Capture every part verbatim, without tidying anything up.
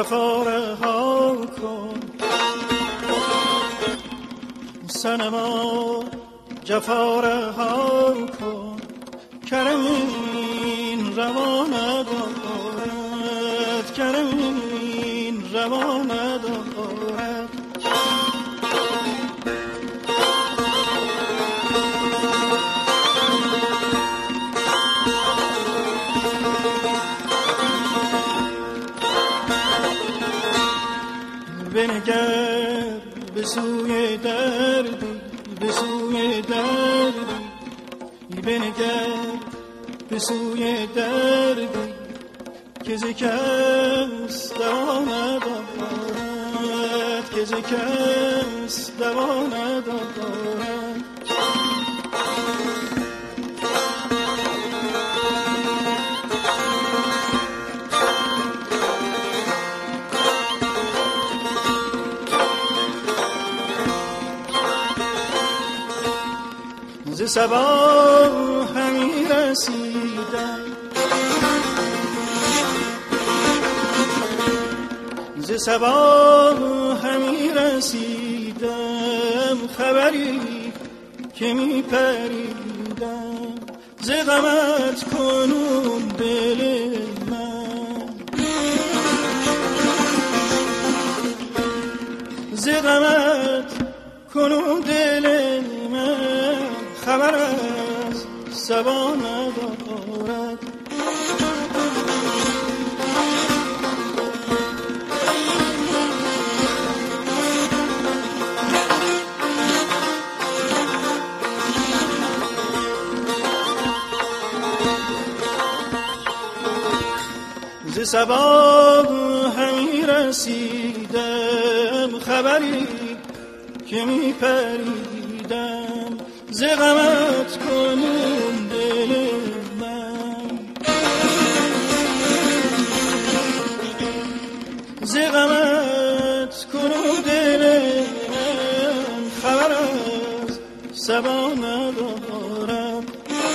جفا رها کن صنما، جفا رها کن. کرم این روا ندارد، کرم این روا ندارد. بنگر به سوی دردی، به سوی دردی، بنگر به سوی دردی که ز کس دوا ندارد، که ز کس دوا ندارد. ز صبا همی رسیدم، ز صبا همی رسیدم، خبری که می پریدم. ز غمت کنون دل من، ز غمت کنون دل من، خبر از صبا ندارد. ز صبا همی رسیدم، خبری که می پریدم. ز غمت کنون دل من، ز غمت کنون دل من، خبر از صبا ندارم.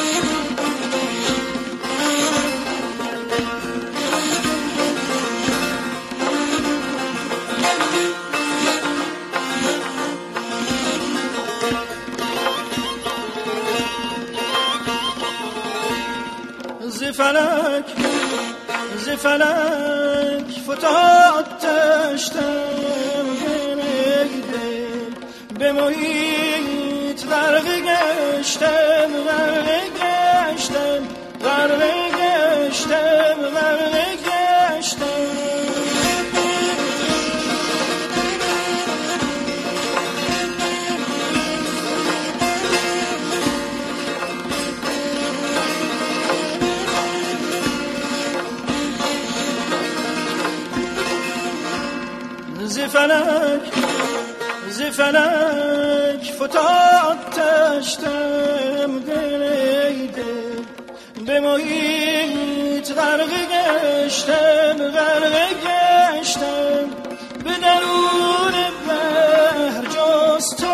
ز فلک ز فلک فتاد تشتم، به محیط غرق گشتم، غرق گشتم، غرق گشتم، غرق گشتم. ز فلک ز فلک فتاد تشتم، دل ای دل به محیط غرق گشتم، غرق گشتم. به درون بحر جز تو،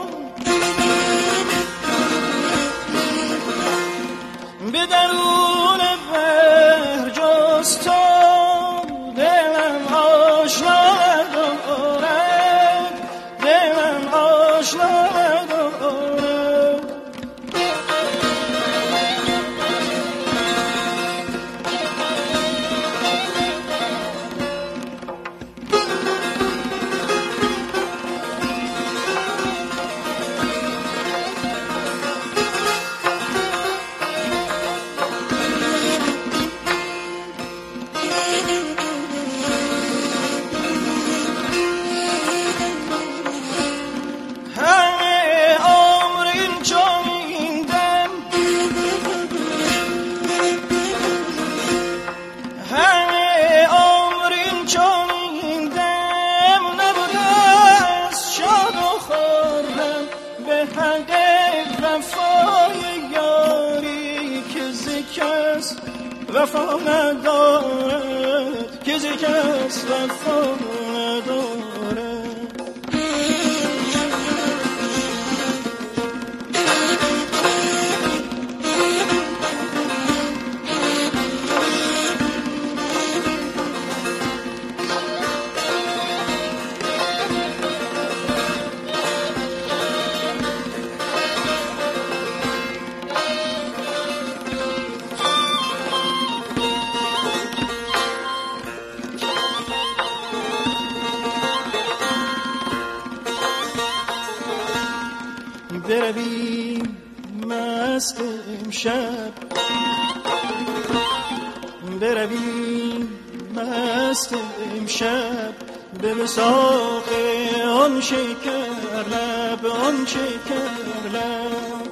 به درون بحر جز تو، دلم آشنا ندارد، دلم آشنا ندارد. وفا ندارد، که ز کس وفا ندارد. بروی مست امشب، بروی مست امشب به وثاق آن شکر لب، آن شکر لب.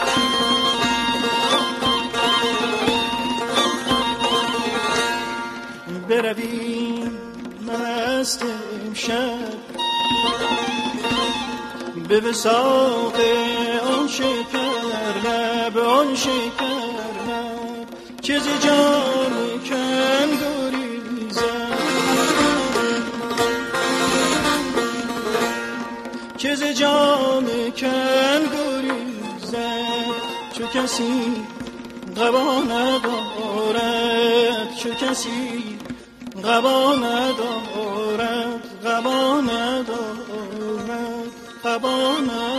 بروی مست امشب به وثاق آن شکر لب، آن شکر لب. چه ز جان کم گریزم، چه ز جان کم گریزم، چو کسی قبا ندارد، چو کسی قبا ندارد، قبا ندارد، قبا ندارد.